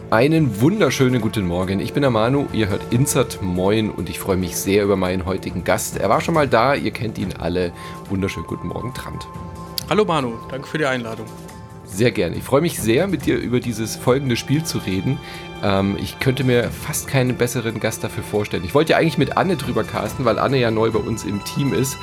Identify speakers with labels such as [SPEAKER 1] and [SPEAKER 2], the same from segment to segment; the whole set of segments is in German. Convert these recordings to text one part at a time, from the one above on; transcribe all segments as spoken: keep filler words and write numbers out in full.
[SPEAKER 1] Einen wunderschönen guten Morgen. Ich bin der Manu, ihr hört Insert Moin und ich freue mich sehr über meinen heutigen Gast. Er war schon mal da, ihr kennt ihn alle. Wunderschönen guten Morgen, Trant.
[SPEAKER 2] Hallo Manu, danke für die Einladung.
[SPEAKER 1] Sehr gerne. Ich freue mich sehr, mit dir über dieses folgende Spiel zu reden. Ähm, ich könnte mir fast keinen besseren Gast dafür vorstellen. Ich wollte ja eigentlich mit Anne drüber casten, weil Anne ja neu bei uns im Team ist.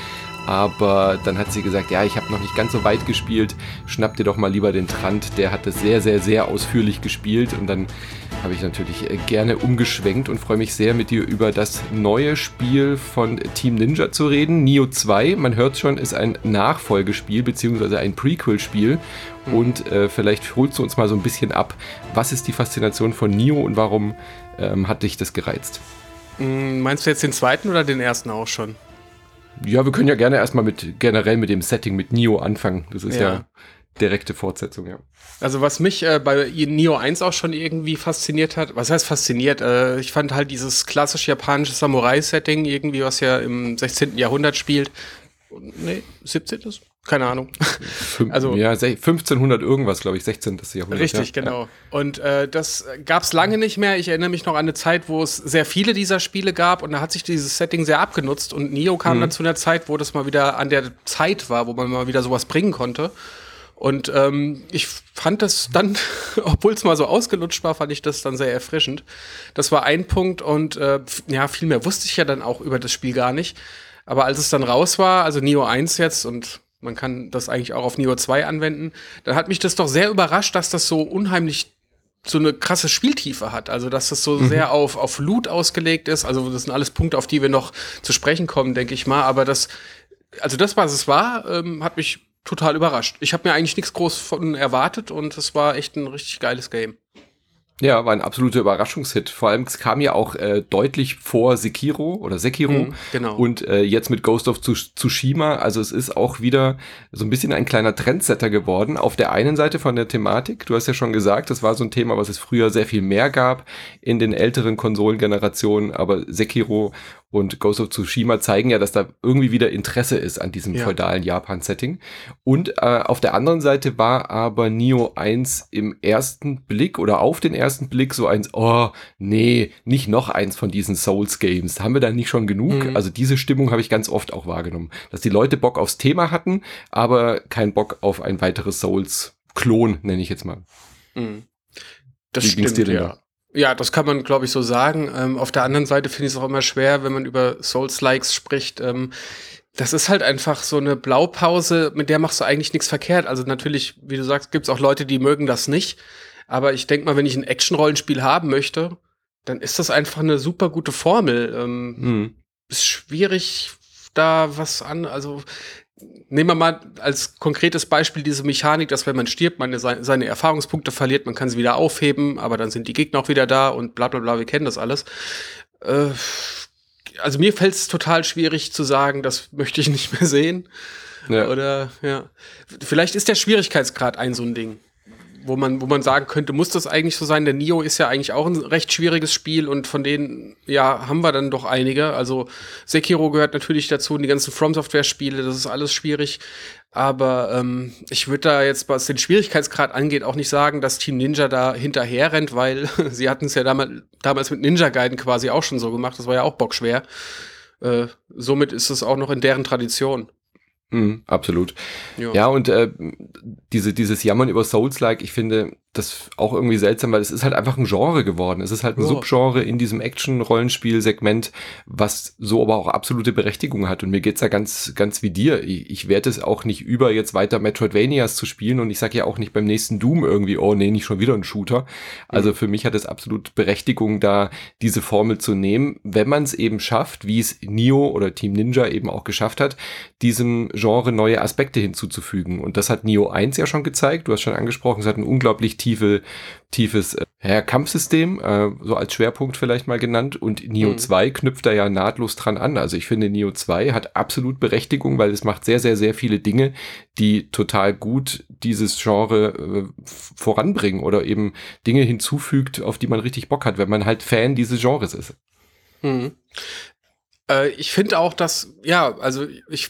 [SPEAKER 1] Aber dann hat sie gesagt, ja, ich habe noch nicht ganz so weit gespielt, schnapp dir doch mal lieber den Trant, der hat das sehr, sehr, sehr ausführlich gespielt und dann habe ich natürlich gerne umgeschwenkt und freue mich sehr, mit dir über das neue Spiel von Team Ninja zu reden. Nioh zwei, man hört schon, ist ein Nachfolgespiel bzw. ein Prequel-Spiel und äh, vielleicht holst du uns mal so ein bisschen ab, was ist die Faszination von Nioh und warum ähm, hat dich das gereizt?
[SPEAKER 2] Meinst du jetzt den zweiten oder den ersten auch schon?
[SPEAKER 1] Ja, wir können ja gerne erstmal mit generell mit dem Setting mit Nioh anfangen. Das ist ja,
[SPEAKER 2] ja
[SPEAKER 1] direkte Fortsetzung, ja.
[SPEAKER 2] Also was mich äh, bei Nioh eins auch schon irgendwie fasziniert hat, was heißt fasziniert? Äh, ich fand halt dieses klassisch japanische Samurai-Setting irgendwie, was ja im sechzehnten. Jahrhundert spielt. Nee, siebzehnten. Keine Ahnung.
[SPEAKER 1] Fün- also ja, fünfzehnhundert irgendwas, glaube ich, sechzehnten. Jahrhundert.
[SPEAKER 2] Richtig,
[SPEAKER 1] ja.
[SPEAKER 2] genau. Und äh, das gab es lange nicht mehr. Ich erinnere mich noch an eine Zeit, wo es sehr viele dieser Spiele gab und da hat sich dieses Setting sehr abgenutzt und Nioh kam mhm. dann zu einer Zeit, wo das mal wieder an der Zeit war, wo man mal wieder sowas bringen konnte. Und ähm, ich fand das dann, obwohl es mal so ausgelutscht war, fand ich das dann sehr erfrischend. Das war ein Punkt und äh, ja, viel mehr wusste ich ja dann auch über das Spiel gar nicht. Aber als es dann raus war, also Nioh eins jetzt und man kann das eigentlich auch auf Nioh zwei anwenden, dann hat mich das doch sehr überrascht, dass das so unheimlich so eine krasse Spieltiefe hat. Also, dass das so mhm. sehr auf, auf Loot ausgelegt ist. Also, das sind alles Punkte, auf die wir noch zu sprechen kommen, denke ich mal. Aber das, also das, was es war, ähm, hat mich total überrascht. Ich habe mir eigentlich nichts groß von erwartet und es war echt ein richtig geiles Game.
[SPEAKER 1] Ja, war ein absoluter Überraschungshit. Vor allem, es kam ja auch äh, deutlich vor Sekiro oder Sekiro
[SPEAKER 2] mhm, genau.
[SPEAKER 1] und äh, jetzt mit Ghost of Tsushima. Also es ist auch wieder so ein bisschen ein kleiner Trendsetter geworden. Auf der einen Seite von der Thematik, du hast ja schon gesagt, das war so ein Thema, was es früher sehr viel mehr gab in den älteren Konsolengenerationen, aber Sekiro und Ghost of Tsushima zeigen ja, dass da irgendwie wieder Interesse ist an diesem ja. feudalen Japan-Setting. Und äh, auf der anderen Seite war aber Nioh eins im ersten Blick oder auf den ersten Blick so eins, oh, nee, nicht noch eins von diesen Souls-Games. Haben wir da nicht schon genug? Mhm. Also diese Stimmung habe ich ganz oft auch wahrgenommen. Dass die Leute Bock aufs Thema hatten, aber keinen Bock auf ein weiteres Souls-Klon, nenne ich jetzt mal.
[SPEAKER 2] Mhm. Das Wie stimmt, dir denn ja. Da? Ja, das kann man, glaube ich, so sagen. Ähm, auf der anderen Seite finde ich es auch immer schwer, wenn man über Souls-Likes spricht. Ähm, das ist halt einfach so eine Blaupause, mit der machst du eigentlich nichts verkehrt. Also natürlich, wie du sagst, gibt es auch Leute, die mögen das nicht. Aber ich denke mal, wenn ich ein Action-Rollenspiel haben möchte, dann ist das einfach eine super gute Formel. Ähm, mhm. Ist schwierig, da was an, also nehmen wir mal als konkretes Beispiel diese Mechanik, dass wenn man stirbt, man seine Erfahrungspunkte verliert, man kann sie wieder aufheben, aber dann sind die Gegner auch wieder da und bla bla bla, wir kennen das alles. Äh, also mir fällt es total schwierig zu sagen, das möchte ich nicht mehr sehen. Ja. Oder, ja. Vielleicht ist der Schwierigkeitsgrad ein so ein Ding, wo man, wo man sagen könnte, muss das eigentlich so sein? Der Nioh ist ja eigentlich auch ein recht schwieriges Spiel und von denen, ja, haben wir dann doch einige. Also Sekiro gehört natürlich dazu und die ganzen From-Software-Spiele, das ist alles schwierig. Aber ähm, ich würde da jetzt, was den Schwierigkeitsgrad angeht, auch nicht sagen, dass Team Ninja da hinterher rennt, weil sie hatten es ja damals, damals mit Ninja Gaiden quasi auch schon so gemacht. Das war ja auch bockschwer. Äh, somit ist es auch noch in deren Tradition.
[SPEAKER 1] Mm, absolut. Ja, ja und äh, diese, dieses Jammern über Souls-like, ich finde das auch irgendwie seltsam, weil es ist halt einfach ein Genre geworden. Es ist halt ein oh. Subgenre in diesem Action-Rollenspiel-Segment, was so aber auch absolute Berechtigung hat. Und mir geht's ja ganz, ganz wie dir. Ich, ich werde es auch nicht über, jetzt weiter Metroidvanias zu spielen. Und ich sage ja auch nicht beim nächsten Doom irgendwie, oh nee, nicht schon wieder ein Shooter. Also mhm. für mich hat es absolut Berechtigung, da diese Formel zu nehmen, wenn man es eben schafft, wie es Nioh oder Team Ninja eben auch geschafft hat, diesem Genre neue Aspekte hinzuzufügen. Und das hat Nioh eins ja schon gezeigt. Du hast schon angesprochen, es hat ein unglaublich tiefe, tiefes äh, Kampfsystem, äh, so als Schwerpunkt vielleicht mal genannt. Und Nioh mhm. zwei knüpft da ja nahtlos dran an. Also ich finde, Nioh zwei hat absolut Berechtigung, weil es macht sehr, sehr, sehr viele Dinge, die total gut dieses Genre äh, voranbringen oder eben Dinge hinzufügt, auf die man richtig Bock hat, wenn man halt Fan dieses Genres ist.
[SPEAKER 2] Mhm. Äh, ich finde auch, dass, ja, also ich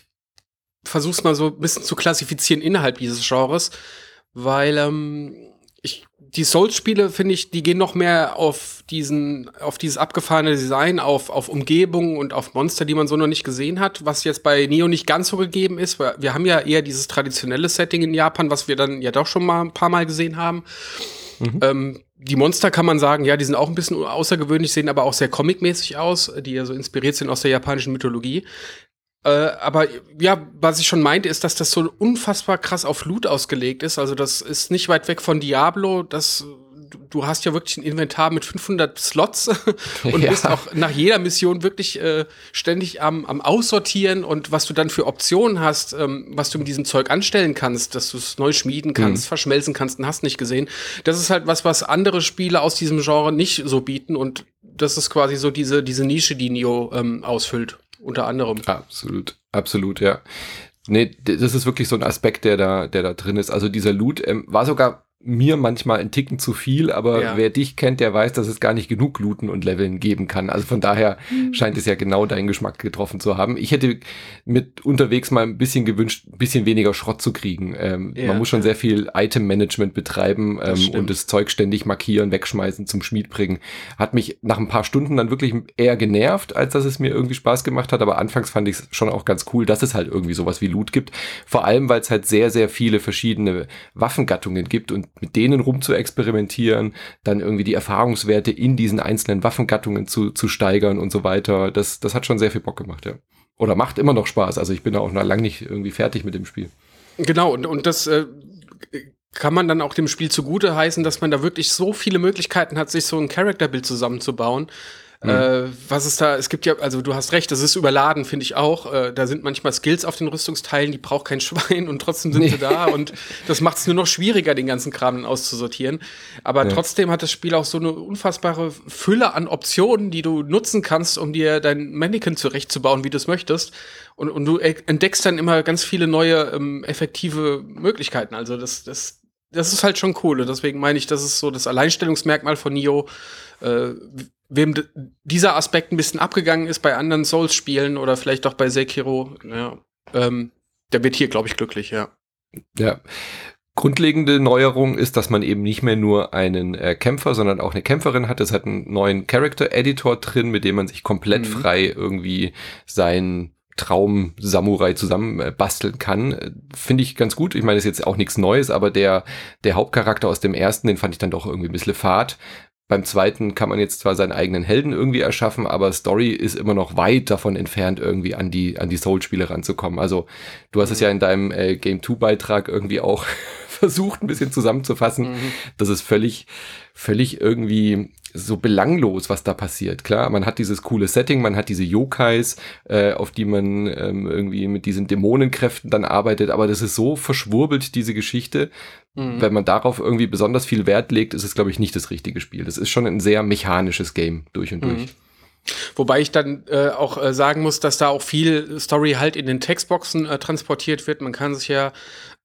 [SPEAKER 2] versuch's mal so ein bisschen zu klassifizieren innerhalb dieses Genres, weil ähm, ich die Souls-Spiele, finde ich, die gehen noch mehr auf diesen, auf dieses abgefahrene Design, auf, auf Umgebung und auf Monster, die man so noch nicht gesehen hat, was jetzt bei Nioh nicht ganz so gegeben ist. Weil wir haben ja eher dieses traditionelle Setting in Japan, was wir dann ja doch schon mal ein paar Mal gesehen haben. Mhm. Ähm, die Monster kann man sagen, ja, die sind auch ein bisschen außergewöhnlich, sehen aber auch sehr comicmäßig aus, die ja so inspiriert sind aus der japanischen Mythologie. Äh, aber ja, was ich schon meinte, ist, dass das so unfassbar krass auf Loot ausgelegt ist. Also das ist nicht weit weg von Diablo. Das, du, du hast ja wirklich ein Inventar mit fünfhundert Slots und ja. bist auch nach jeder Mission wirklich äh, ständig am, am Aussortieren. Und was du dann für Optionen hast, ähm, was du mit diesem Zeug anstellen kannst, dass du es neu schmieden kannst, mhm. verschmelzen kannst und hast nicht gesehen. Das ist halt was, was andere Spiele aus diesem Genre nicht so bieten. Und das ist quasi so diese, diese Nische, die Nioh ähm, ausfüllt. Unter anderem.
[SPEAKER 1] Absolut, absolut, ja. Nee, das ist wirklich so ein Aspekt, der da, der da drin ist. Also dieser Loot ähm, war sogar mir manchmal ein Ticken zu viel, aber ja. wer dich kennt, der weiß, dass es gar nicht genug Looten und Leveln geben kann. Also von daher mhm. scheint es ja genau deinen Geschmack getroffen zu haben. Ich hätte mit unterwegs mal ein bisschen gewünscht, ein bisschen weniger Schrott zu kriegen. Ähm, ja, man muss schon ja. sehr viel Item-Management betreiben ähm, das und das Zeug ständig markieren, wegschmeißen, zum Schmied bringen. Hat mich nach ein paar Stunden dann wirklich eher genervt, als dass es mir irgendwie Spaß gemacht hat. Aber anfangs fand ich es schon auch ganz cool, dass es halt irgendwie sowas wie Loot gibt. Vor allem, weil es halt sehr, sehr viele verschiedene Waffengattungen gibt und mit denen rum zu experimentieren, dann irgendwie die Erfahrungswerte in diesen einzelnen Waffengattungen zu, zu steigern und so weiter. Das, das hat schon sehr viel Bock gemacht, ja. Oder macht immer noch Spaß. Also ich bin da auch noch lange nicht irgendwie fertig mit dem Spiel.
[SPEAKER 2] Genau, und, und das äh, kann man dann auch dem Spiel zugute heißen, dass man da wirklich so viele Möglichkeiten hat, sich so ein Charakterbild zusammenzubauen. Mhm. Äh, was ist da, es gibt ja, also du hast recht, das ist überladen, finde ich auch. Äh, da sind manchmal Skills auf den Rüstungsteilen, die braucht kein Schwein und trotzdem sind nee. sie da und das macht es nur noch schwieriger, den ganzen Kram dann auszusortieren. Aber ja. trotzdem hat das Spiel auch so eine unfassbare Fülle an Optionen, die du nutzen kannst, um dir dein Mannequin zurechtzubauen, wie du es möchtest. Und, und du entdeckst dann immer ganz viele neue, ähm, effektive Möglichkeiten. Also das, das, das ist halt schon cool. Und deswegen meine ich, das ist so das Alleinstellungsmerkmal von Nioh. Äh, Wem d- dieser Aspekt ein bisschen abgegangen ist bei anderen Souls-Spielen oder vielleicht auch bei Sekiro, ja, ähm, der wird hier, glaube ich, glücklich, ja.
[SPEAKER 1] Ja. Grundlegende Neuerung ist, dass man eben nicht mehr nur einen äh, Kämpfer, sondern auch eine Kämpferin hat. Es hat einen neuen Character-Editor drin, mit dem man sich komplett mhm. frei irgendwie seinen Traum-Samurai zusammen äh, basteln kann. Finde ich ganz gut. Ich meine, das ist jetzt auch nichts Neues, aber der, der Hauptcharakter aus dem ersten, den fand ich dann doch irgendwie ein bisschen fad. Beim zweiten kann man jetzt zwar seinen eigenen Helden irgendwie erschaffen, aber Story ist immer noch weit davon entfernt, irgendwie an die an die Soul-Spiele ranzukommen. Also du hast mhm. es ja in deinem äh, Game zwei Beitrag irgendwie auch versucht, ein bisschen zusammenzufassen. Mhm. Das ist völlig, völlig irgendwie so belanglos, was da passiert. Klar, man hat dieses coole Setting, man hat diese Yokais, äh, auf die man ähm, irgendwie mit diesen Dämonenkräften dann arbeitet, aber das ist so verschwurbelt, diese Geschichte. Mhm. Wenn man darauf irgendwie besonders viel Wert legt, ist es, glaube ich, nicht das richtige Spiel. Das ist schon ein sehr mechanisches Game durch und durch.
[SPEAKER 2] Mhm. Wobei ich dann äh, auch äh, sagen muss, dass da auch viel Story halt in den Textboxen äh, transportiert wird. Man kann sich ja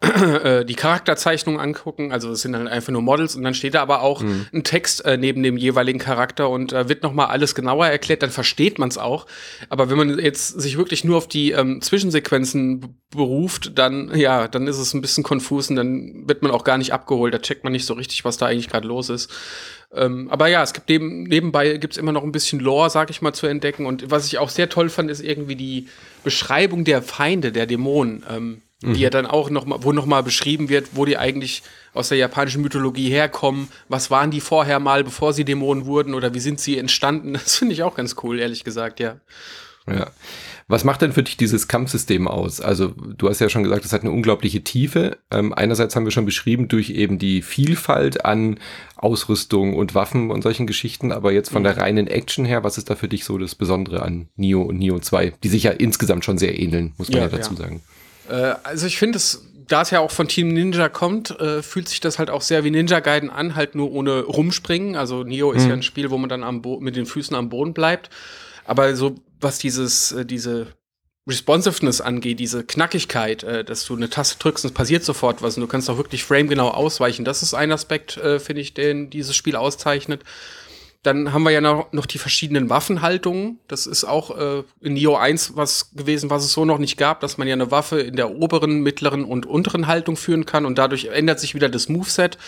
[SPEAKER 2] äh, die Charakterzeichnung angucken, also es sind dann einfach nur Models und dann steht da aber auch mhm. ein Text äh, neben dem jeweiligen Charakter und äh, wird nochmal alles genauer erklärt, dann versteht man es auch. Aber wenn man jetzt sich wirklich nur auf die ähm, Zwischensequenzen b- beruft, dann ja, dann ist es ein bisschen konfus und dann wird man auch gar nicht abgeholt, da checkt man nicht so richtig, was da eigentlich gerade los ist. Ähm, aber ja, es gibt neben, nebenbei gibt's immer noch ein bisschen Lore, sag ich mal, zu entdecken. Und was ich auch sehr toll fand, ist irgendwie die Beschreibung der Feinde, der Dämonen, ähm, mhm. die ja dann auch noch mal, wo noch mal beschrieben wird, wo die eigentlich aus der japanischen Mythologie herkommen. Was waren die vorher mal, bevor sie Dämonen wurden oder wie sind sie entstanden? Das finde ich auch ganz cool, ehrlich gesagt, ja.
[SPEAKER 1] Ja. Was macht denn für dich dieses Kampfsystem aus? Also du hast ja schon gesagt, es hat eine unglaubliche Tiefe. Ähm, einerseits haben wir schon beschrieben durch eben die Vielfalt an Ausrüstung und Waffen und solchen Geschichten, aber jetzt von mhm. der reinen Action her, was ist da für dich so das Besondere an Nioh und Nioh zwei, die sich ja insgesamt schon sehr ähneln, muss man ja, ja dazu ja. sagen.
[SPEAKER 2] Äh, also ich finde es, da es ja auch von Team Ninja kommt, äh, fühlt sich das halt auch sehr wie Ninja Gaiden an, halt nur ohne rumspringen. Also Nioh ist mhm. ja ein Spiel, wo man dann am Bo- mit den Füßen am Boden bleibt. Aber so, was dieses, äh, diese Responsiveness angeht, diese Knackigkeit, äh, dass du eine Taste drückst und es passiert sofort was und du kannst auch wirklich framegenau ausweichen. Das ist ein Aspekt, äh, finde ich, den dieses Spiel auszeichnet. Dann haben wir ja noch, noch die verschiedenen Waffenhaltungen. Das ist auch äh, in Nioh eins was gewesen, was es so noch nicht gab, dass man ja eine Waffe in der oberen, mittleren und unteren Haltung führen kann und dadurch ändert sich wieder das Moveset.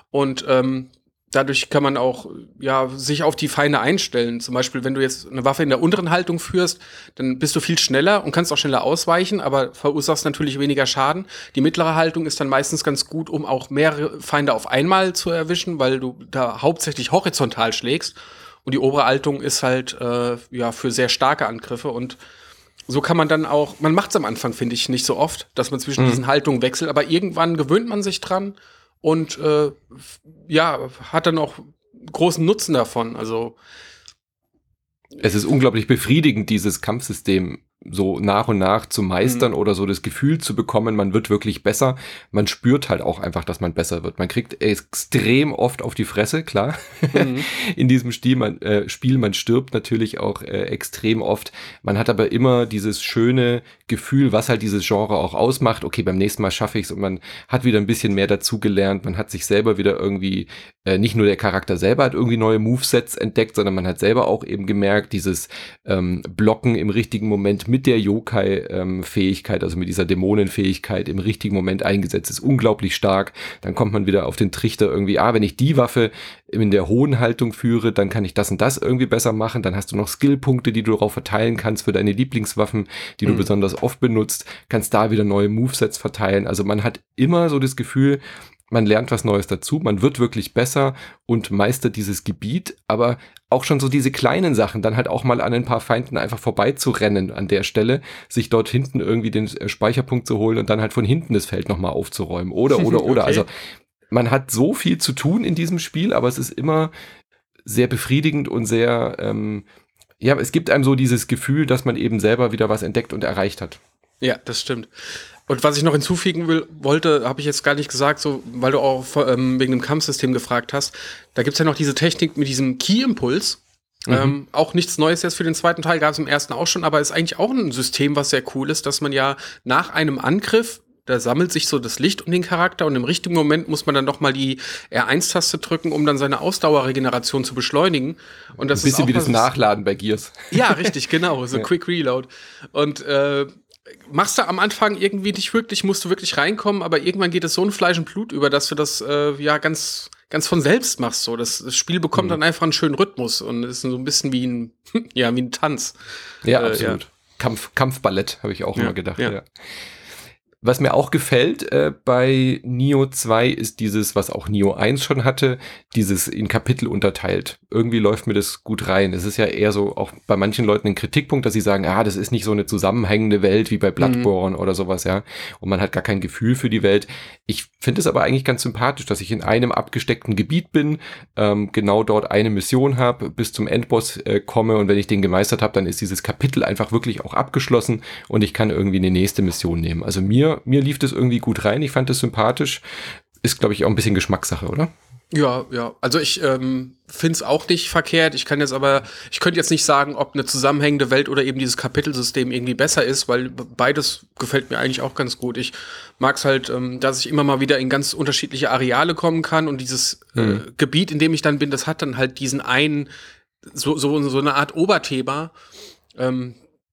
[SPEAKER 2] und ähm, dadurch kann man auch ja sich auf die Feinde einstellen. Zum Beispiel, wenn du jetzt eine Waffe in der unteren Haltung führst, dann bist du viel schneller und kannst auch schneller ausweichen, aber verursachst natürlich weniger Schaden. Die mittlere Haltung ist dann meistens ganz gut, um auch mehrere Feinde auf einmal zu erwischen, weil du da hauptsächlich horizontal schlägst. Und die obere Haltung ist halt äh, ja für sehr starke Angriffe. Und so kann man dann auch, man macht es am Anfang, finde ich, nicht so oft, dass man zwischen mhm. diesen Haltungen wechselt, aber irgendwann gewöhnt man sich dran. Und äh, ja, hat dann auch großen Nutzen davon. Also
[SPEAKER 1] es ist unglaublich befriedigend, dieses Kampfsystem so nach und nach zu meistern mhm. oder so das Gefühl zu bekommen, man wird wirklich besser. Man spürt halt auch einfach, dass man besser wird. Man kriegt extrem oft auf die Fresse, klar, mhm. in diesem Spiel. Man, äh, Spiel. Man stirbt natürlich auch äh, extrem oft. Man hat aber immer dieses schöne Gefühl, was halt dieses Genre auch ausmacht. Okay, beim nächsten Mal schaffe ich es und man hat wieder ein bisschen mehr dazugelernt. Man hat sich selber wieder irgendwie, äh, nicht nur der Charakter selber hat irgendwie neue Movesets entdeckt, sondern man hat selber auch eben gemerkt, dieses ähm, Blocken im richtigen Moment mit der Yokai-Fähigkeit, also mit dieser Dämonenfähigkeit im richtigen Moment eingesetzt ist, unglaublich stark. Dann kommt man wieder auf den Trichter irgendwie, ah, wenn ich die Waffe in der hohen Haltung führe, dann kann ich das und das irgendwie besser machen. Dann hast du noch Skillpunkte, die du darauf verteilen kannst für deine Lieblingswaffen, die du mhm. besonders oft benutzt, kannst da wieder neue Movesets verteilen. Also man hat immer so das Gefühl, man lernt was Neues dazu, man wird wirklich besser und meistert dieses Gebiet, aber auch schon so diese kleinen Sachen, dann halt auch mal an ein paar Feinden einfach vorbeizurennen an der Stelle, sich dort hinten irgendwie den Speicherpunkt zu holen und dann halt von hinten das Feld nochmal aufzuräumen oder, oder, oder. Okay. Also man hat so viel zu tun in diesem Spiel, aber es ist immer sehr befriedigend und sehr, ähm, ja, es gibt einem so dieses Gefühl, dass man eben selber wieder was entdeckt und erreicht hat.
[SPEAKER 2] Ja, das stimmt. Und was ich noch hinzufügen will, wollte, habe ich jetzt gar nicht gesagt, so, weil du auch ähm, wegen dem Kampfsystem gefragt hast. Da gibt's ja noch diese Technik mit diesem Key-Impuls. Mhm. Ähm, auch nichts Neues jetzt für den zweiten Teil, gab es im ersten auch schon, aber ist eigentlich auch ein System, was sehr cool ist, dass man ja nach einem Angriff, da sammelt sich so das Licht um den Charakter und im richtigen Moment muss man dann noch mal die R eins Taste drücken, um dann seine Ausdauerregeneration zu beschleunigen. Und das
[SPEAKER 1] ein bisschen
[SPEAKER 2] ist auch
[SPEAKER 1] wie das Nachladen bei Gears.
[SPEAKER 2] Ja, richtig, genau, so ja. Quick Reload. Und äh, machst du am Anfang irgendwie nicht wirklich, musst du wirklich reinkommen, aber irgendwann geht es so in Fleisch und Blut über, dass du das äh, ja ganz ganz von selbst machst. So, das, das Spiel bekommt mhm. dann einfach einen schönen Rhythmus und ist so ein bisschen wie ein ja wie ein Tanz.
[SPEAKER 1] Ja,
[SPEAKER 2] äh,
[SPEAKER 1] absolut. Ja. Kampf Kampfballett habe ich auch
[SPEAKER 2] ja,
[SPEAKER 1] immer gedacht.
[SPEAKER 2] Ja.
[SPEAKER 1] Ja. Was mir auch gefällt äh, bei Nioh zwei ist dieses, was auch Nioh eins schon hatte, dieses in Kapitel unterteilt. Irgendwie läuft mir das gut rein. Es ist ja eher so auch bei manchen Leuten ein Kritikpunkt, dass sie sagen, ah, das ist nicht so eine zusammenhängende Welt wie bei Bloodborne mhm. oder sowas, ja. Und man hat gar kein Gefühl für die Welt. Ich finde es aber eigentlich ganz sympathisch, dass ich in einem abgesteckten Gebiet bin, ähm, genau dort eine Mission habe, bis zum Endboss äh, komme und wenn ich den gemeistert habe, dann ist dieses Kapitel einfach wirklich auch abgeschlossen und ich kann irgendwie eine nächste Mission nehmen. Also mir Mir lief das irgendwie gut rein, ich fand das sympathisch. Ist, glaube ich, auch ein bisschen Geschmackssache, oder?
[SPEAKER 2] Ja, ja. Also ich ähm, finde es auch nicht verkehrt. Ich kann jetzt aber, ich könnte jetzt nicht sagen, ob eine zusammenhängende Welt oder eben dieses Kapitelsystem irgendwie besser ist, weil beides gefällt mir eigentlich auch ganz gut. Ich mag es halt, ähm, dass ich immer mal wieder in ganz unterschiedliche Areale kommen kann und dieses mhm. äh, Gebiet, in dem ich dann bin, das hat dann halt diesen einen, so, so, so eine Art Oberthema. Ähm,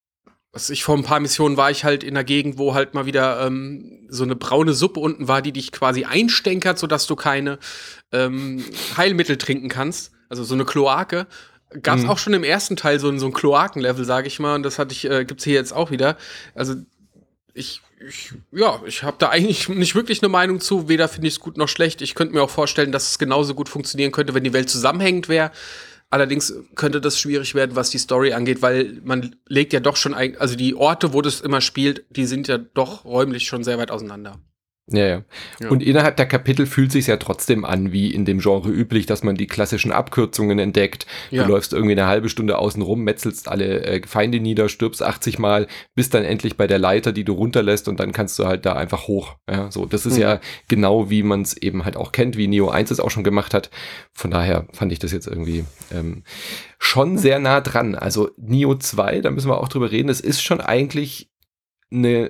[SPEAKER 2] Was ich vor ein paar Missionen war ich halt in der Gegend, wo halt mal wieder ähm, so eine braune Suppe unten war, die dich quasi einstänkert, sodass du keine ähm, Heilmittel trinken kannst. Also so eine Kloake. Gab es mhm. auch schon im ersten Teil so ein, so ein Kloakenlevel, sage ich mal. Und das hatte ich, äh, gibt's hier jetzt auch wieder. Also ich, ich ja, ich habe da eigentlich nicht wirklich eine Meinung zu. Weder finde ich es gut noch schlecht. Ich könnte mir auch vorstellen, dass es genauso gut funktionieren könnte, wenn die Welt zusammenhängend wäre. Allerdings könnte das schwierig werden, was die Story angeht, weil man legt ja doch schon, ein, also die Orte, wo das immer spielt, die sind ja doch räumlich schon sehr weit auseinander.
[SPEAKER 1] Ja, ja, ja. Und innerhalb der Kapitel fühlt sich ja trotzdem an, wie in dem Genre üblich, dass man die klassischen Abkürzungen entdeckt. Ja. Du läufst irgendwie eine halbe Stunde außen rum, metzelst alle äh, Feinde nieder, stirbst achtzig Mal, bist dann endlich bei der Leiter, die du runterlässt und dann kannst du halt da einfach hoch. Ja, so, das ist mhm. ja genau, wie man es eben halt auch kennt, wie Nioh eins es auch schon gemacht hat. Von daher fand ich das jetzt irgendwie ähm, schon sehr nah dran. Also Nioh zwei, da müssen wir auch drüber reden, es ist schon eigentlich eine,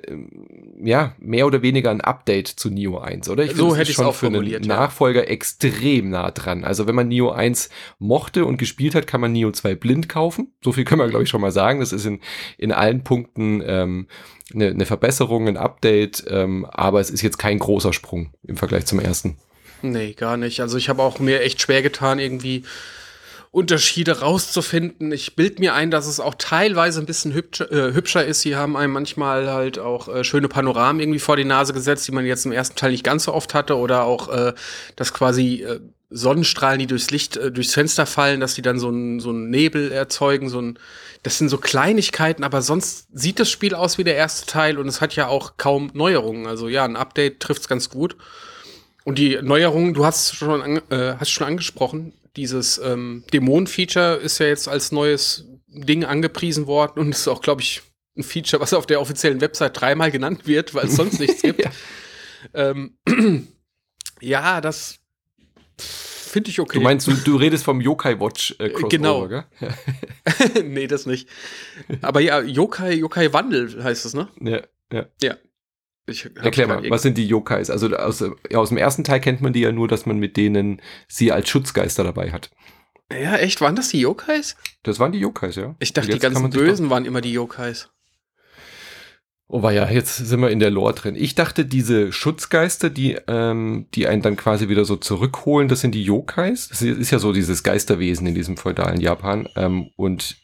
[SPEAKER 1] ja, mehr oder weniger ein Update zu Nioh eins, oder? Ich
[SPEAKER 2] so
[SPEAKER 1] finde,
[SPEAKER 2] hätte ich es auch
[SPEAKER 1] für einen
[SPEAKER 2] formuliert,
[SPEAKER 1] Nachfolger
[SPEAKER 2] ja.
[SPEAKER 1] extrem nah dran. Also wenn man Nioh eins mochte und gespielt hat, kann man Nioh zwei blind kaufen. So viel können wir, glaube ich, schon mal sagen. Das ist in, in allen Punkten ähm, eine, eine Verbesserung, ein Update, ähm, aber es ist jetzt kein großer Sprung im Vergleich zum ersten.
[SPEAKER 2] Nee, gar nicht. Also ich habe auch mir echt schwer getan, irgendwie Unterschiede rauszufinden. Ich bild mir ein, dass es auch teilweise ein bisschen hübscher, äh, hübscher ist. Sie haben einem manchmal halt auch äh, schöne Panoramen irgendwie vor die Nase gesetzt, die man jetzt im ersten Teil nicht ganz so oft hatte. Oder auch, äh, dass quasi äh, Sonnenstrahlen, die durchs Licht, äh, durchs Fenster fallen, dass die dann so einen so einen Nebel erzeugen. So ein, das sind so Kleinigkeiten, aber sonst sieht das Spiel aus wie der erste Teil und es hat ja auch kaum Neuerungen. Also ja, ein Update trifft's ganz gut. Und die Neuerungen, du hast schon, an, äh, hast schon angesprochen, dieses ähm, Dämonen-Feature ist ja jetzt als neues Ding angepriesen worden und ist auch, glaube ich, ein Feature, was auf der offiziellen Website dreimal genannt wird, weil es sonst nichts gibt. Ja, ähm, ja das finde ich okay.
[SPEAKER 1] Du meinst, du, du redest vom Yokai Watch äh, Crossover,
[SPEAKER 2] genau.
[SPEAKER 1] Gell?
[SPEAKER 2] Nee, das nicht. Aber ja, Yokai, Yokai Wandel heißt es, ne?
[SPEAKER 1] Ja, ja.
[SPEAKER 2] Ja.
[SPEAKER 1] Ich Erklär mal, was sind die Yokais? Also aus, ja, aus dem ersten Teil kennt man die ja nur, dass man mit denen sie als Schutzgeister dabei hat.
[SPEAKER 2] Ja, echt? Waren das die Yokais?
[SPEAKER 1] Das waren die Yokais, ja.
[SPEAKER 2] Ich dachte, die ganzen Bösen waren immer die Yokais.
[SPEAKER 1] Oh war ja, jetzt sind wir in der Lore drin. Ich dachte, diese Schutzgeister, die ähm, die einen dann quasi wieder so zurückholen, das sind die Yokais. Das ist ja so dieses Geisterwesen in diesem feudalen Japan. Ähm, und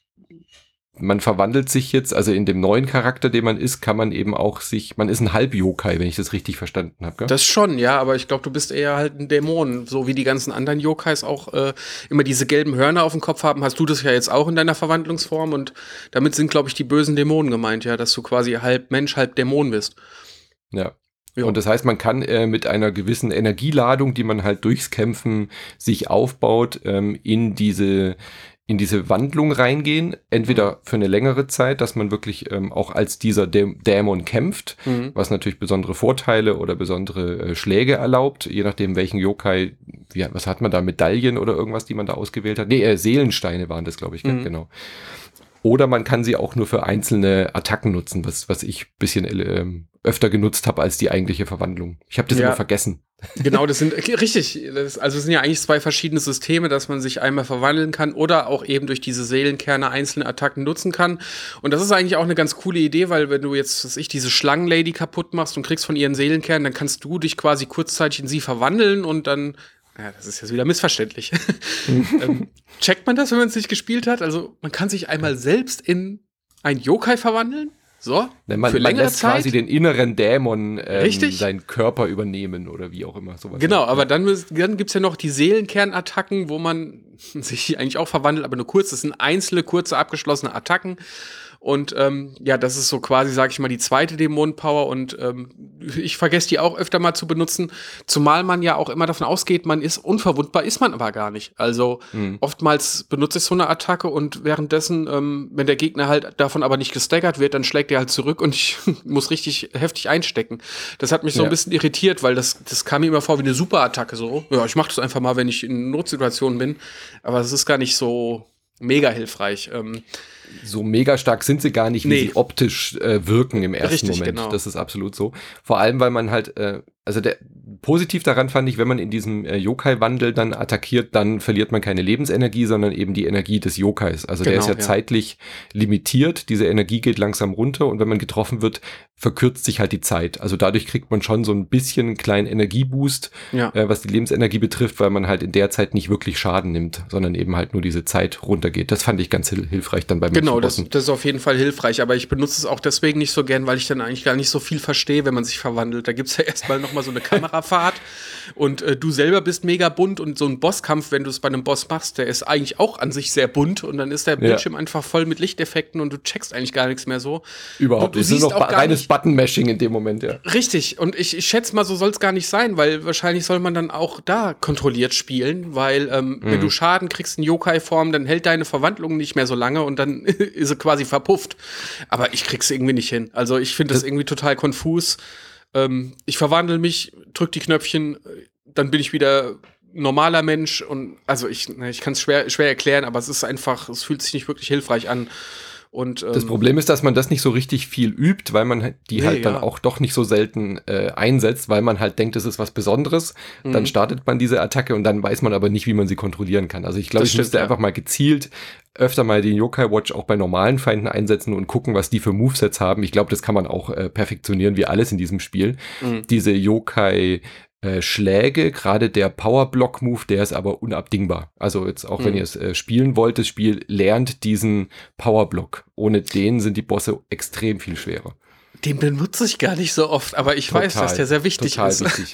[SPEAKER 1] man verwandelt sich jetzt, also in dem neuen Charakter, den man ist, kann man eben auch sich, man ist ein Halb-Yokai, wenn ich das richtig verstanden habe.
[SPEAKER 2] Das schon, ja, aber ich glaube, du bist eher halt ein Dämon, so wie die ganzen anderen Yokais auch äh, immer diese gelben Hörner auf dem Kopf haben, hast du das ja jetzt auch in deiner Verwandlungsform und damit sind, glaube ich, die bösen Dämonen gemeint, ja, dass du quasi halb Mensch, halb Dämon bist.
[SPEAKER 1] Ja. Jo. Und das heißt, man kann äh, mit einer gewissen Energieladung, die man halt durchs Kämpfen sich aufbaut, ähm, in diese in diese Wandlung reingehen, entweder für eine längere Zeit, dass man wirklich ähm, auch als dieser Dä- Dämon kämpft, mhm. was natürlich besondere Vorteile oder besondere äh, Schläge erlaubt, je nachdem welchen Yokai, wie, was hat man da, Medaillen oder irgendwas, die man da ausgewählt hat? Nee, äh, Seelensteine waren das, glaube ich, mhm. genau. Oder man kann sie auch nur für einzelne Attacken nutzen, was, was ich ein bisschen äh, öfter genutzt habe als die eigentliche Verwandlung. Ich habe das ja. immer vergessen.
[SPEAKER 2] Genau, das sind okay, richtig. Das, also es sind ja eigentlich zwei verschiedene Systeme, dass man sich einmal verwandeln kann oder auch eben durch diese Seelenkerne einzelne Attacken nutzen kann. Und das ist eigentlich auch eine ganz coole Idee, weil wenn du jetzt, was ich, diese Schlangenlady kaputt machst und kriegst von ihren Seelenkernen, dann kannst du dich quasi kurzzeitig in sie verwandeln und dann, ja, das ist jetzt wieder missverständlich. ähm, checkt man das, wenn man es nicht gespielt hat? Also man kann sich einmal selbst in ein Yokai verwandeln. So,
[SPEAKER 1] ne, man,
[SPEAKER 2] für
[SPEAKER 1] man
[SPEAKER 2] längere
[SPEAKER 1] lässt
[SPEAKER 2] Zeit.
[SPEAKER 1] quasi den inneren Dämon ähm,
[SPEAKER 2] Richtig.
[SPEAKER 1] seinen Körper übernehmen oder wie auch immer. Sowas
[SPEAKER 2] genau,
[SPEAKER 1] halt.
[SPEAKER 2] aber dann, dann gibt's ja noch die Seelenkernattacken, wo man sich eigentlich auch verwandelt, aber nur kurz. Das sind einzelne, kurze, abgeschlossene Attacken. Und ähm, ja, das ist so quasi, sag ich mal, die zweite Dämonenpower und ähm, ich vergesse die auch öfter mal zu benutzen, zumal man ja auch immer davon ausgeht, man ist unverwundbar, ist man aber gar nicht. Also mhm. oftmals benutze ich so eine Attacke und währenddessen, ähm, wenn der Gegner halt davon aber nicht gestaggert wird, dann schlägt er halt zurück und ich muss richtig heftig einstecken. Das hat mich so ja. ein bisschen irritiert, weil das, das kam mir immer vor wie eine Superattacke so. Ja, ich mach das einfach mal, wenn ich in Notsituationen bin, aber es ist gar nicht so mega hilfreich. Ähm,
[SPEAKER 1] So mega stark sind sie gar nicht, wie nee. sie optisch äh, wirken im ersten
[SPEAKER 2] Richtig,
[SPEAKER 1] Moment.
[SPEAKER 2] Genau.
[SPEAKER 1] Das ist absolut so. Vor allem, weil man halt, äh, also der positiv daran fand ich, wenn man in diesem äh, Yokai-Wandel dann attackiert, dann verliert man keine Lebensenergie, sondern eben die Energie des Yokais. Also genau, der ist ja, ja zeitlich limitiert. Diese Energie geht langsam runter und wenn man getroffen wird, verkürzt sich halt die Zeit. Also dadurch kriegt man schon so ein bisschen einen kleinen Energieboost, ja. äh, was die Lebensenergie betrifft, weil man halt in der Zeit nicht wirklich Schaden nimmt, sondern eben halt nur diese Zeit runtergeht. Das fand ich ganz hil- hilfreich dann beim
[SPEAKER 2] Genau, das, das ist auf jeden Fall hilfreich, aber ich benutze es auch deswegen nicht so gern, weil ich dann eigentlich gar nicht so viel verstehe, wenn man sich verwandelt. Da gibt's ja erstmal nochmal so eine Kamerafahrt und äh, du selber bist mega bunt und so ein Bosskampf, wenn du es bei einem Boss machst, der ist eigentlich auch an sich sehr bunt und dann ist der Bildschirm ja. einfach voll mit Lichteffekten und du checkst eigentlich gar nichts mehr so.
[SPEAKER 1] Überhaupt, es ist noch ba- reines Button-Mashing in dem Moment, ja.
[SPEAKER 2] Richtig, und ich, ich schätze mal, so soll es gar nicht sein, weil wahrscheinlich soll man dann auch da kontrolliert spielen, weil ähm, mhm. wenn du Schaden kriegst in Yokai-Form, dann hält deine Verwandlung nicht mehr so lange und dann ist sie quasi verpufft. Aber ich krieg's irgendwie nicht hin. Also ich finde das, das irgendwie total konfus. Ähm, ich verwandle mich, drück die Knöpfchen, dann bin ich wieder normaler Mensch und also ich, ich kann es schwer, schwer erklären, aber es ist einfach, es fühlt sich nicht wirklich hilfreich an. Und, ähm,
[SPEAKER 1] das Problem ist, dass man das nicht so richtig viel übt, weil man die nee, halt dann ja. auch doch nicht so selten äh, einsetzt, weil man halt denkt, es ist was Besonderes. Mhm. Dann startet man diese Attacke und dann weiß man aber nicht, wie man sie kontrollieren kann. Also ich glaube, ich müsste ja. einfach mal gezielt öfter mal den Yokai Watch auch bei normalen Feinden einsetzen und gucken, was die für Movesets haben. Ich glaube, das kann man auch äh, perfektionieren, wie alles in diesem Spiel. Mhm. Diese Yokai äh, Schläge, gerade der Power-Block-Move, der ist aber unabdingbar. Also jetzt auch, mhm. wenn ihr es äh, spielen wollt, das Spiel lernt diesen Power-Block. Ohne den sind die Bosse extrem viel schwerer.
[SPEAKER 2] Den benutze ich gar nicht so oft, aber ich total, weiß, dass der sehr wichtig
[SPEAKER 1] total
[SPEAKER 2] ist.
[SPEAKER 1] Wichtig.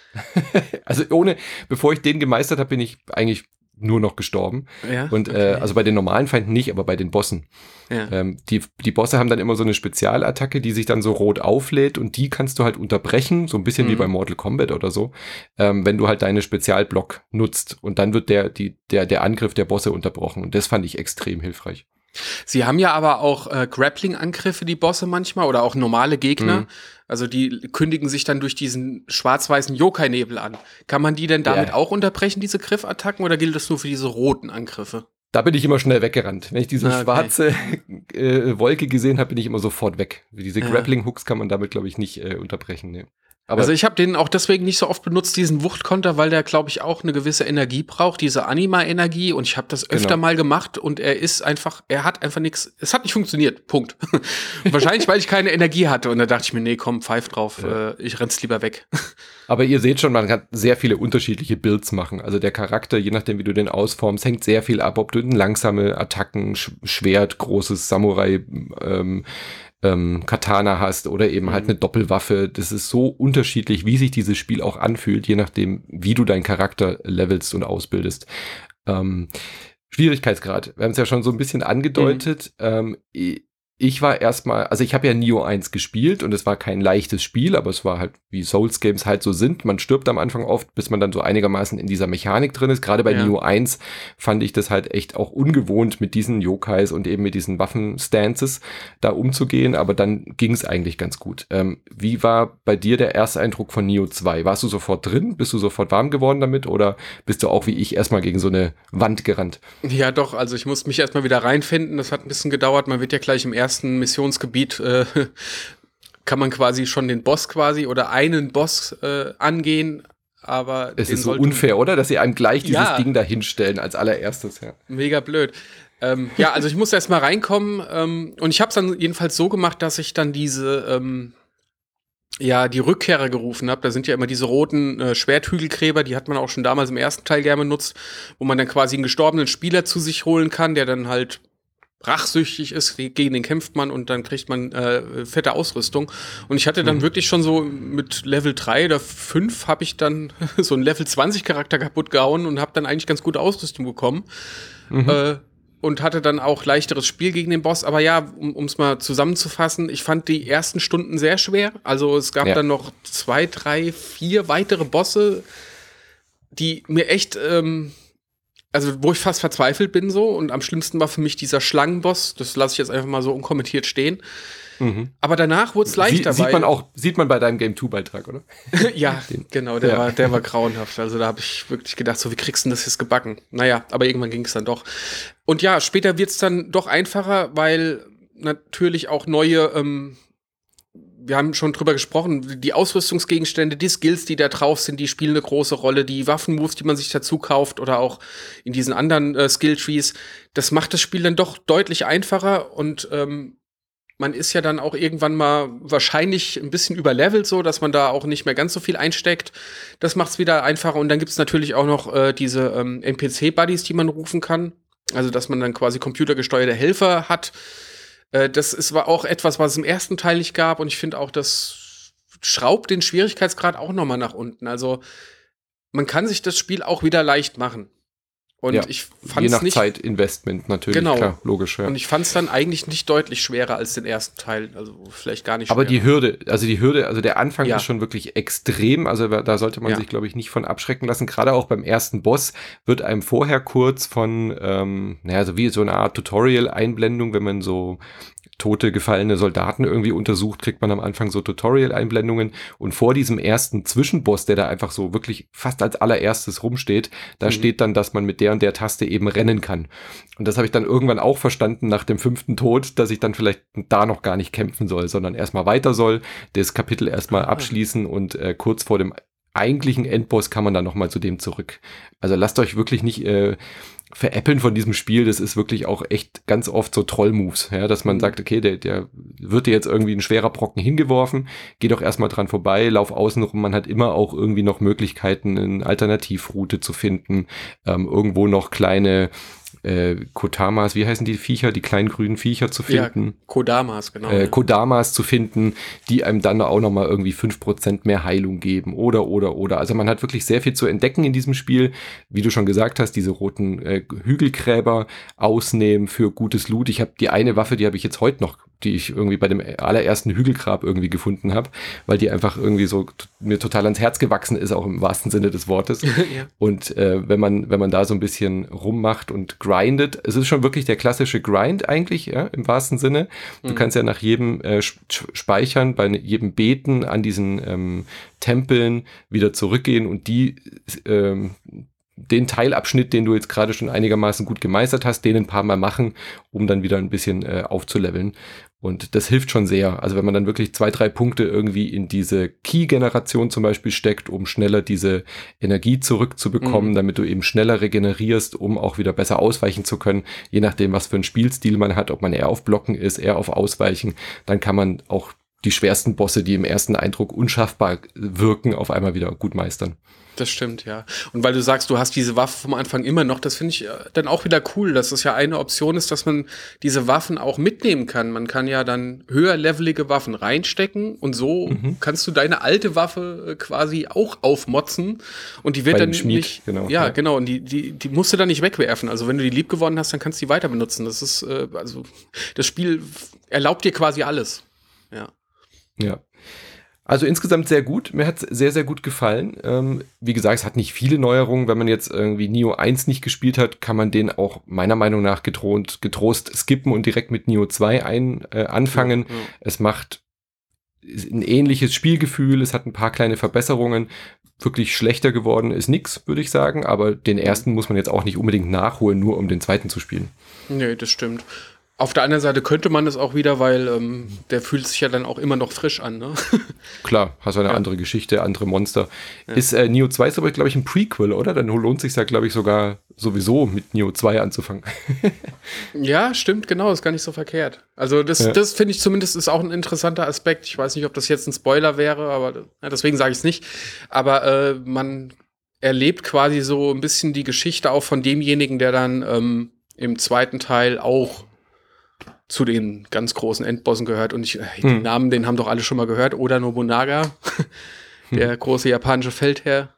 [SPEAKER 1] Also ohne, bevor ich den gemeistert habe, bin ich eigentlich nur noch gestorben.
[SPEAKER 2] Ja,
[SPEAKER 1] und
[SPEAKER 2] okay.
[SPEAKER 1] äh, also bei den normalen Feinden nicht, aber bei den Bossen.
[SPEAKER 2] Ja.
[SPEAKER 1] Ähm, die, die Bosse haben dann immer so eine Spezialattacke, die sich dann so rot auflädt und die kannst du halt unterbrechen, so ein bisschen mhm. wie bei Mortal Kombat oder so, ähm, wenn du halt deine Spezialblock nutzt und dann wird der, die, der, der Angriff der Bosse unterbrochen und das fand ich extrem hilfreich.
[SPEAKER 2] Sie haben ja aber auch äh, Grappling-Angriffe, die Bosse manchmal, oder auch normale Gegner. Mhm. Also die kündigen sich dann durch diesen schwarz-weißen Yokai-Nebel an. Kann man die denn damit ja. auch unterbrechen, diese Griffattacken, oder gilt das nur für diese roten Angriffe?
[SPEAKER 1] Da bin ich immer schnell weggerannt. Wenn ich diese
[SPEAKER 2] okay.
[SPEAKER 1] schwarze äh, Wolke gesehen habe, bin ich immer sofort weg. Diese ja. Grappling-Hooks kann man damit, glaube ich, nicht äh, unterbrechen. Nee.
[SPEAKER 2] Aber also ich habe den auch deswegen nicht so oft benutzt, diesen Wuchtkonter, weil der, glaube ich, auch eine gewisse Energie braucht, diese Anima-Energie. Und ich habe das öfter genau. mal gemacht und er ist einfach, er hat einfach nichts, es hat nicht funktioniert, Punkt. Wahrscheinlich, weil ich keine Energie hatte. Und da dachte ich mir, nee, komm, pfeif drauf, ja. äh, ich renn's lieber weg.
[SPEAKER 1] Aber ihr seht schon, man kann sehr viele unterschiedliche Builds machen. Also der Charakter, je nachdem, wie du den ausformst, hängt sehr viel ab, ob du langsame Attacken, Sch- Schwert, großes Samurai, ähm, Ähm, Katana hast oder eben mhm. halt eine Doppelwaffe. Das ist so unterschiedlich, wie sich dieses Spiel auch anfühlt, je nachdem, wie du deinen Charakter levelst und ausbildest. Ähm, Schwierigkeitsgrad. Wir haben es ja schon so ein bisschen angedeutet. Mhm. Ähm, ich war erstmal, also ich habe ja Nioh eins gespielt und es war kein leichtes Spiel, aber es war halt, wie Souls-Games halt so sind. Man stirbt am Anfang oft, bis man dann so einigermaßen in dieser Mechanik drin ist. Gerade bei ja. Nioh eins fand ich das halt echt auch ungewohnt, mit diesen Yokais und eben mit diesen Waffenstances da umzugehen, aber dann ging es eigentlich ganz gut. Ähm, wie war bei dir der erste Eindruck von Nioh zwei? Warst du sofort drin? Bist du sofort warm geworden damit oder bist du auch wie ich erstmal gegen so eine Wand gerannt?
[SPEAKER 2] Ja doch, also ich musste mich erstmal wieder reinfinden. Das hat ein bisschen gedauert. Man wird ja gleich im ersten ersten Missionsgebiet äh, kann man quasi schon den Boss quasi oder einen Boss äh, angehen, aber
[SPEAKER 1] es ist so unfair, oder? Dass sie einem gleich dieses ja. Ding da hinstellen als allererstes. Ja.
[SPEAKER 2] Mega blöd. Ähm, ja, also ich musste erst mal reinkommen ähm, und ich habe es dann jedenfalls so gemacht, dass ich dann diese ähm, ja, die Rückkehrer gerufen habe. Da sind ja immer diese roten äh, Schwerthügelgräber, die hat man auch schon damals im ersten Teil gerne benutzt, wo man dann quasi einen gestorbenen Spieler zu sich holen kann, der dann halt rachsüchtig ist, gegen den kämpft man und dann kriegt man äh, fette Ausrüstung. Und ich hatte dann mhm. wirklich schon so mit Level drei oder fünf habe ich dann so einen Level zwanzig Charakter kaputt gehauen und habe dann eigentlich ganz gute Ausrüstung bekommen. Mhm. Äh, und hatte dann auch leichteres Spiel gegen den Boss. Aber ja, um es mal zusammenzufassen, ich fand die ersten Stunden sehr schwer. Also es gab ja. dann noch zwei, drei, vier weitere Bosse, die mir echt ähm, also wo ich fast verzweifelt bin so und am schlimmsten war für mich dieser Schlangenboss, das lasse ich jetzt einfach mal so unkommentiert stehen. Mhm. Aber danach wurde es leichter.
[SPEAKER 1] Sie, sieht man auch, sieht man bei deinem Game zwei Beitrag, oder?
[SPEAKER 2] Ja, Den. genau, der, ja. War, der war grauenhaft. Also da habe ich wirklich gedacht, so wie kriegst du das jetzt gebacken? Naja, aber irgendwann ging es dann doch. Und ja, später wird es dann doch einfacher, weil natürlich auch neue ähm, wir haben schon drüber gesprochen, die Ausrüstungsgegenstände, die Skills, die da drauf sind, die spielen eine große Rolle. Die Waffenmoves, die man sich dazu kauft oder auch in diesen anderen äh, Skilltrees, das macht das Spiel dann doch deutlich einfacher und ähm, man ist ja dann auch irgendwann mal wahrscheinlich ein bisschen überlevelt, so dass man da auch nicht mehr ganz so viel einsteckt. Das macht's wieder einfacher und dann gibt's natürlich auch noch äh, diese ähm, N P C-Buddies, die man rufen kann. Also dass man dann quasi computergesteuerte Helfer hat. Das ist, war auch etwas, was es im ersten Teil nicht gab und ich finde auch, das schraubt den Schwierigkeitsgrad auch nochmal nach unten. Also man kann sich das Spiel auch wieder leicht machen. Und
[SPEAKER 1] ja,
[SPEAKER 2] ich fand's
[SPEAKER 1] je nach
[SPEAKER 2] nicht,
[SPEAKER 1] Zeitinvestment natürlich,
[SPEAKER 2] genau.
[SPEAKER 1] Klar, logisch. Ja.
[SPEAKER 2] Und ich fand es dann eigentlich nicht deutlich schwerer als den ersten Teil, also vielleicht gar nicht schwerer.
[SPEAKER 1] Aber die Hürde, also die Hürde, also der Anfang
[SPEAKER 2] ja.
[SPEAKER 1] ist schon wirklich extrem, also da sollte man ja. sich, glaube ich, nicht von abschrecken lassen. Gerade auch beim ersten Boss wird einem vorher kurz von, ähm, naja, so wie so eine Art Tutorial-Einblendung, wenn man so tote, gefallene Soldaten irgendwie untersucht, kriegt man am Anfang so Tutorial-Einblendungen und vor diesem ersten Zwischenboss, der da einfach so wirklich fast als allererstes rumsteht, da mhm. steht dann, dass man mit der und der Taste eben rennen kann. Und das habe ich dann irgendwann auch verstanden nach dem fünften Tod, dass ich dann vielleicht da noch gar nicht kämpfen soll, sondern erstmal weiter soll, das Kapitel erstmal ah. abschließen und äh, kurz vor dem eigentlichen Endboss kann man dann nochmal zu dem zurück. Also lasst euch wirklich nicht äh, veräppeln von diesem Spiel. Das ist wirklich auch echt ganz oft so Troll-Moves, ja, dass man sagt, okay, der, der wird dir jetzt irgendwie ein schwerer Brocken hingeworfen, geh doch erstmal dran vorbei, lauf außen rum. Man hat immer auch irgendwie noch Möglichkeiten, eine Alternativroute zu finden, ähm, irgendwo noch kleine Äh, Kodamas, wie heißen die Viecher, die kleinen grünen Viecher zu finden.
[SPEAKER 2] Ja, Kodamas, genau.
[SPEAKER 1] Äh, Kodamas zu finden, die einem dann auch nochmal irgendwie fünf Prozent mehr Heilung geben oder, oder, oder. Also man hat wirklich sehr viel zu entdecken in diesem Spiel. Wie du schon gesagt hast, diese roten äh, Hügelgräber ausnehmen für gutes Loot. Ich habe die eine Waffe, die habe ich jetzt heute noch, die ich irgendwie bei dem allerersten Hügelgrab irgendwie gefunden habe, weil die einfach irgendwie so t- mir total ans Herz gewachsen ist, auch im wahrsten Sinne des Wortes. Ja. Und äh, wenn man wenn man da so ein bisschen rummacht und grindet, es ist schon wirklich der klassische Grind eigentlich, ja, im wahrsten Sinne. Du mhm. kannst ja nach jedem äh, Speichern, bei jedem Beten an diesen ähm, Tempeln wieder zurückgehen und die ähm, den Teilabschnitt, den du jetzt gerade schon einigermaßen gut gemeistert hast, den ein paar Mal machen, um dann wieder ein bisschen äh, aufzuleveln. Und das hilft schon sehr. Also wenn man dann wirklich zwei, drei Punkte irgendwie in diese Key-Generation zum Beispiel steckt, um schneller diese Energie zurückzubekommen, mhm. damit du eben schneller regenerierst, um auch wieder besser ausweichen zu können, je nachdem, was für einen Spielstil man hat, ob man eher auf Blocken ist, eher auf Ausweichen, dann kann man auch die schwersten Bosse, die im ersten Eindruck unschaffbar wirken, auf einmal wieder gut meistern.
[SPEAKER 2] Das stimmt, ja. Und weil du sagst, du hast diese Waffe vom Anfang immer noch, das finde ich dann auch wieder cool, dass es ja eine Option ist, dass man diese Waffen auch mitnehmen kann. Man kann ja dann höherlevelige Waffen reinstecken und so mhm. kannst du deine alte Waffe quasi auch aufmotzen und die wird Bei dann Schmied, nicht, genau, ja, ja, genau, und die, die, die musst du dann nicht wegwerfen. Also wenn du die lieb gewonnen hast, dann kannst du die weiter benutzen. Das ist, äh, also das Spiel erlaubt dir quasi alles. Ja.
[SPEAKER 1] Ja. Also insgesamt sehr gut. Mir hat es sehr, sehr gut gefallen. Ähm, wie gesagt, es hat nicht viele Neuerungen. Wenn man jetzt irgendwie Nioh eins nicht gespielt hat, kann man den auch meiner Meinung nach getrost, getrost skippen und direkt mit Nioh zwei ein, äh, anfangen. Ja, ja. Es macht ein ähnliches Spielgefühl. Es hat ein paar kleine Verbesserungen. Wirklich schlechter geworden ist nix, würde ich sagen. Aber den ersten muss man jetzt auch nicht unbedingt nachholen, nur um den zweiten zu spielen.
[SPEAKER 2] Nee, das stimmt. Auf der anderen Seite könnte man es auch wieder, weil ähm, der fühlt sich ja dann auch immer noch frisch an, ne?
[SPEAKER 1] Klar, hast du eine ja. andere Geschichte, andere Monster. Ja. Ist äh, Nioh zwei ist aber, glaube ich, ein Prequel, oder? Dann lohnt sich ja, glaube ich, sogar sowieso mit Nioh zwei anzufangen.
[SPEAKER 2] Ja, stimmt, genau, ist gar nicht so verkehrt. Also das, ja. das finde ich zumindest ist auch ein interessanter Aspekt. Ich weiß nicht, ob das jetzt ein Spoiler wäre, aber ja, deswegen sage ich es nicht. Aber äh, man erlebt quasi so ein bisschen die Geschichte auch von demjenigen, der dann ähm, im zweiten Teil auch zu den ganz großen Endbossen gehört. Und ich, die hm. Namen, den haben doch alle schon mal gehört. Oda Nobunaga, der hm. große japanische Feldherr.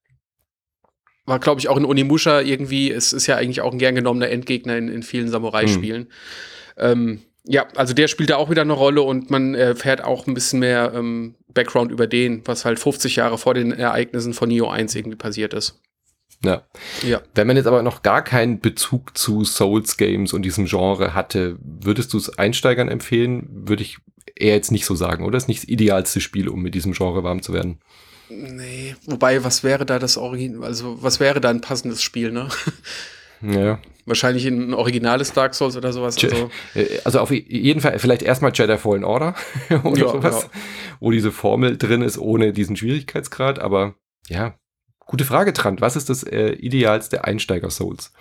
[SPEAKER 2] War, glaube ich, auch in Onimusha irgendwie, es ist ja eigentlich auch ein gern genommener Endgegner in, in vielen Samurai-Spielen. Hm. Ähm, ja, also der spielt da auch wieder eine Rolle und man erfährt auch ein bisschen mehr ähm, Background über den, was halt fünfzig Jahre vor den Ereignissen von Nioh eins irgendwie passiert ist.
[SPEAKER 1] Ja. ja. Wenn man jetzt aber noch gar keinen Bezug zu Souls-Games und diesem Genre hatte, würdest du es Einsteigern empfehlen? Würde ich eher jetzt nicht so sagen, oder? Ist nicht das idealste Spiel, um mit diesem Genre warm zu werden?
[SPEAKER 2] Nee, wobei, was wäre da das Original, also was wäre da ein passendes Spiel, ne?
[SPEAKER 1] Ja.
[SPEAKER 2] Wahrscheinlich ein originales Dark Souls oder sowas.
[SPEAKER 1] Also, also auf jeden Fall vielleicht erstmal Jedi Fallen Order oder ja, sowas, ja. wo diese Formel drin ist, ohne diesen Schwierigkeitsgrad, aber ja. Gute Frage, Trant. Was ist das äh, idealste Einsteiger-Souls?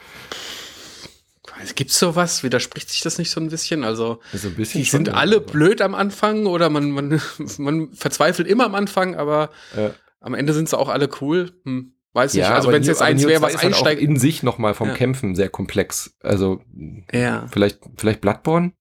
[SPEAKER 2] Gibt's sowas? Widerspricht sich das nicht so ein bisschen? Also,
[SPEAKER 1] also ein bisschen
[SPEAKER 2] die sind schon, alle aber. blöd am Anfang oder man, man, man verzweifelt immer am Anfang, aber äh. am Ende sind sie auch alle cool. Hm, weiß
[SPEAKER 1] ja,
[SPEAKER 2] nicht. Also wenn es jetzt eins wäre, was einsteigt.
[SPEAKER 1] Halt auch in sich nochmal vom ja. Kämpfen sehr komplex. Also
[SPEAKER 2] ja.
[SPEAKER 1] vielleicht, vielleicht Bloodborne?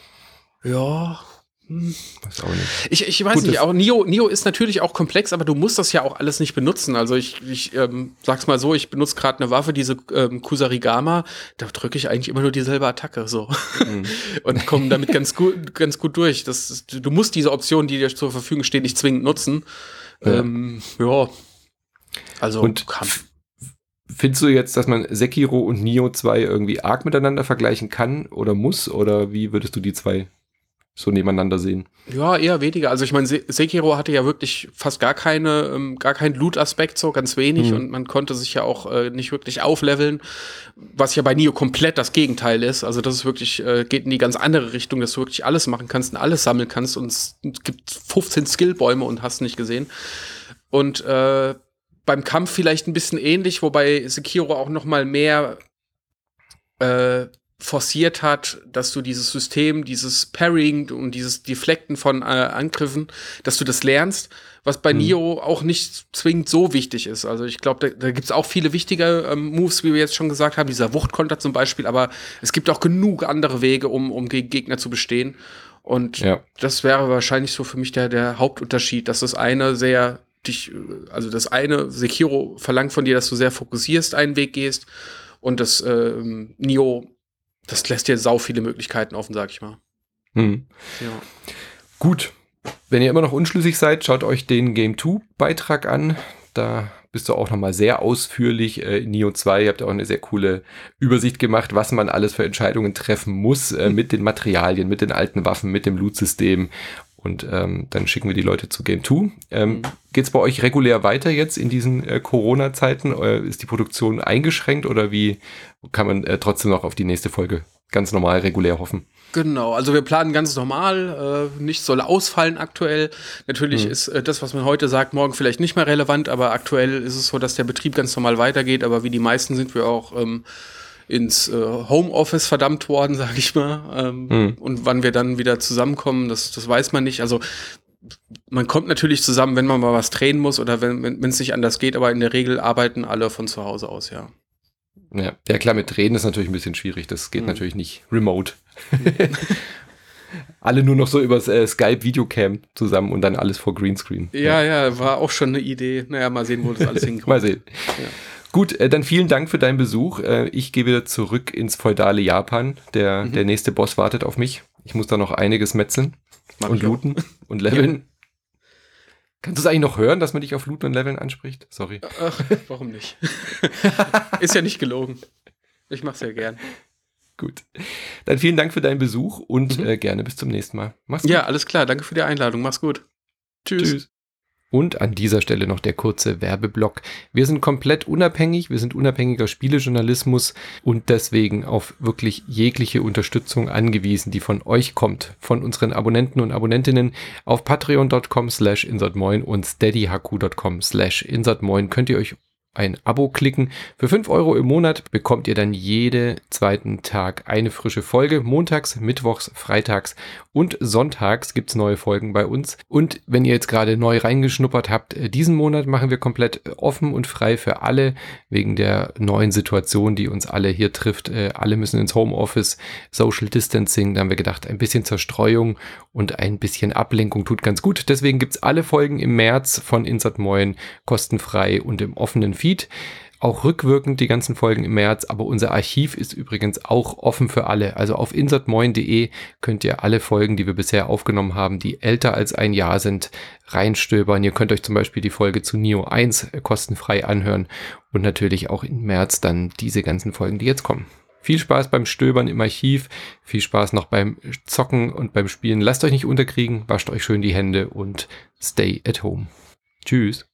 [SPEAKER 2] Ja.
[SPEAKER 1] Weiß auch nicht.
[SPEAKER 2] Ich, ich weiß Gut, nicht, auch Nioh, Nioh ist natürlich auch komplex, aber du musst das ja auch alles nicht benutzen. Also ich, ich ähm, sag's mal so, ich benutze gerade eine Waffe, diese ähm, Kusarigama, da drücke ich eigentlich immer nur dieselbe Attacke so mhm. und komme damit ganz gut, ganz gut durch. Das, du musst diese Optionen, die dir zur Verfügung stehen, nicht zwingend nutzen. Ja, ähm, ja. Also
[SPEAKER 1] und f- findest du jetzt, dass man Sekiro und Nioh zwei irgendwie arg miteinander vergleichen kann oder muss? Oder wie würdest du die zwei so nebeneinander sehen?
[SPEAKER 2] Ja, eher weniger. Also ich meine, Se- Sekiro hatte ja wirklich fast gar keine, ähm, gar keinen Loot-Aspekt, so ganz wenig mhm. und man konnte sich ja auch äh, nicht wirklich aufleveln, was ja bei Nioh komplett das Gegenteil ist. Also das ist wirklich, äh, geht in die ganz andere Richtung, dass du wirklich alles machen kannst und alles sammeln kannst und es gibt fünfzehn Skillbäume und hast nicht gesehen. Und äh, beim Kampf vielleicht ein bisschen ähnlich, wobei Sekiro auch noch mal mehr äh, forciert hat, dass du dieses System, dieses Parrying und dieses Deflecten von äh, Angriffen, dass du das lernst, was bei mhm. Nioh auch nicht zwingend so wichtig ist. Also ich glaube, da, da gibt es auch viele wichtige ähm, Moves, wie wir jetzt schon gesagt haben, dieser Wuchtkonter zum Beispiel, aber es gibt auch genug andere Wege, um, um gegen Gegner zu bestehen. Und ja. das wäre wahrscheinlich so für mich der, der Hauptunterschied, dass das eine sehr dich, also das eine, Sekiro verlangt von dir, dass du sehr fokussierst, einen Weg gehst, und das ähm, Nioh, das lässt dir sau viele Möglichkeiten offen, sag ich mal.
[SPEAKER 1] Hm.
[SPEAKER 2] Ja.
[SPEAKER 1] Gut, wenn ihr immer noch unschlüssig seid, schaut euch den Game zwei Beitrag an. Da bist du auch nochmal sehr ausführlich äh, in Nioh zwei. Ihr habt auch eine sehr coole Übersicht gemacht, was man alles für Entscheidungen treffen muss äh, mit den Materialien, mit den alten Waffen, mit dem Loot-System. Und ähm, dann schicken wir die Leute zu Game zwei. Ähm, mhm. Geht's bei euch regulär weiter jetzt in diesen äh, Corona-Zeiten? Äh, ist die Produktion eingeschränkt oder wie kann man äh, trotzdem noch auf die nächste Folge ganz normal regulär hoffen?
[SPEAKER 2] Genau, also wir planen ganz normal, äh, nichts soll ausfallen aktuell. Natürlich mhm. ist äh, das, was man heute sagt, morgen vielleicht nicht mehr relevant, aber aktuell ist es so, dass der Betrieb ganz normal weitergeht, aber wie die meisten sind wir auch ähm, ins äh, Homeoffice verdammt worden, sag ich mal. Ähm, mhm. Und wann wir dann wieder zusammenkommen, das, das weiß man nicht. Also man kommt natürlich zusammen, wenn man mal was drehen muss oder wenn wenn es nicht anders geht, aber in der Regel arbeiten alle von zu Hause aus, ja.
[SPEAKER 1] Ja, ja klar, mit Drehen ist natürlich ein bisschen schwierig. Das geht mhm. natürlich nicht remote. Alle nur noch so übers äh, Skype-Videocam zusammen und dann alles vor Greenscreen.
[SPEAKER 2] Ja, ja, ja, war auch schon eine Idee. Naja, mal sehen, wo das alles hinkommt.
[SPEAKER 1] Mal sehen. Ja. Gut, äh, dann vielen Dank für deinen Besuch. Äh, ich gehe wieder zurück ins feudale Japan. Der, mhm. der nächste Boss wartet auf mich. Ich muss da noch einiges metzeln Mach und looten und leveln. Ja. Kannst du es eigentlich noch hören, dass man dich auf Looten und Leveln anspricht? Sorry.
[SPEAKER 2] Ach, warum nicht? Ist ja nicht gelogen. Ich mach's ja gern.
[SPEAKER 1] Gut. Dann vielen Dank für deinen Besuch und mhm. äh, gerne bis zum nächsten Mal.
[SPEAKER 2] Mach's gut. Ja, alles klar. Danke für die Einladung. Mach's gut. Tschüss. Tschüss.
[SPEAKER 1] Und an dieser Stelle noch der kurze Werbeblock. Wir sind komplett unabhängig, wir sind unabhängiger Spielejournalismus und deswegen auf wirklich jegliche Unterstützung angewiesen, die von euch kommt, von unseren Abonnenten und Abonnentinnen. Auf patreon.com slash insertmoin und steadyhq.com slash insertmoin könnt ihr euch ein Abo klicken. Für fünf Euro im Monat bekommt ihr dann jeden zweiten Tag eine frische Folge. Montags, mittwochs, freitags und sonntags gibt's neue Folgen bei uns. Und wenn ihr jetzt gerade neu reingeschnuppert habt, diesen Monat machen wir komplett offen und frei für alle, wegen der neuen Situation, die uns alle hier trifft. Alle müssen ins Homeoffice, Social Distancing. Da haben wir gedacht, ein bisschen Zerstreuung und ein bisschen Ablenkung tut ganz gut. Deswegen gibt's alle Folgen im März von Insert Moin kostenfrei und im offenen Feed. Auch rückwirkend die ganzen Folgen im März, aber unser Archiv ist übrigens auch offen für alle. Also auf insertmoin punkt de könnt ihr alle Folgen, die wir bisher aufgenommen haben, die älter als ein Jahr sind, reinstöbern. Ihr könnt euch zum Beispiel die Folge zu Nioh eins kostenfrei anhören und natürlich auch im März dann diese ganzen Folgen, die jetzt kommen. Viel Spaß beim Stöbern im Archiv, viel Spaß noch beim Zocken und beim Spielen. Lasst euch nicht unterkriegen, wascht euch schön die Hände und stay at home. Tschüss.